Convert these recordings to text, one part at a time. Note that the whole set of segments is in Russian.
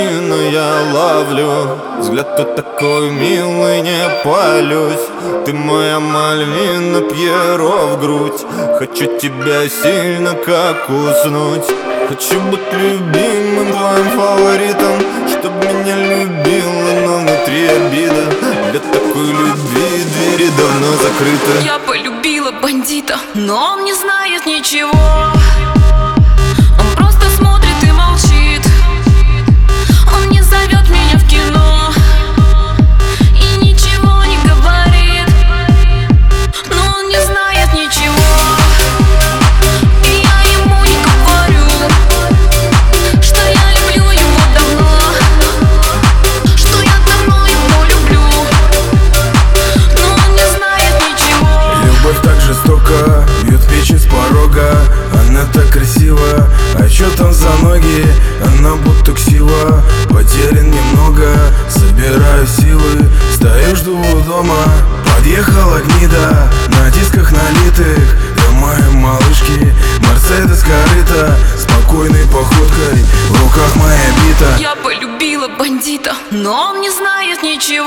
картину я ловлю. Взгляд тут такой милый, не палюсь. Ты моя Мальвина, Пьеро в грудь. Хочу тебя сильно, как уснуть. Хочу быть любимым, твоим фаворитом, чтоб меня любила, но внутри обида. Для такой любви двери давно закрыты. Я полюбила бандита, но он не знает ничего. Он просто смотрит и молчит. Он не зовет меня в кино и ничего не говорит. Но он не знает ничего, и я ему не говорю, что я люблю его давно, что я давно его люблю. Но он не знает ничего. Любовь так жестока, бьет печь из порога. Она так красива, а чё там за ноги? Она будто ксива. Потерян немного, собираю силы. Стою, жду у дома. Подъехала гнида, на дисках налитых. Для моей малышки Мерседес корыта. Спокойной походкой, в руках моя бита. Я полюбила бандита, но он не знает ничего.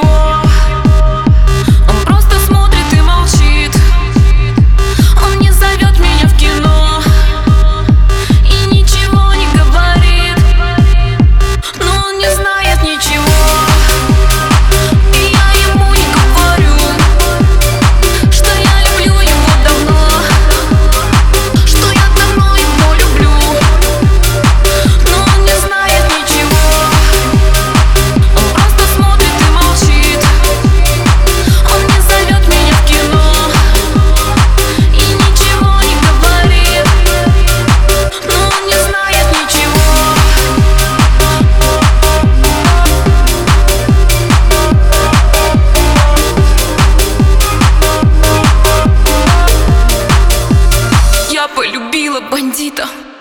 Он просто смотрит и молчит. Он не зовет меня в кино и ничего не говорит. Но он не знает ничего, и я ему не говорю, что я люблю его давно, что я давно его люблю. Но он не знает ничего. Он просто смотрит и молчит. Он не зовет меня в кино и ничего не говорит. Но он не знает ничего. Я полюбила бандита.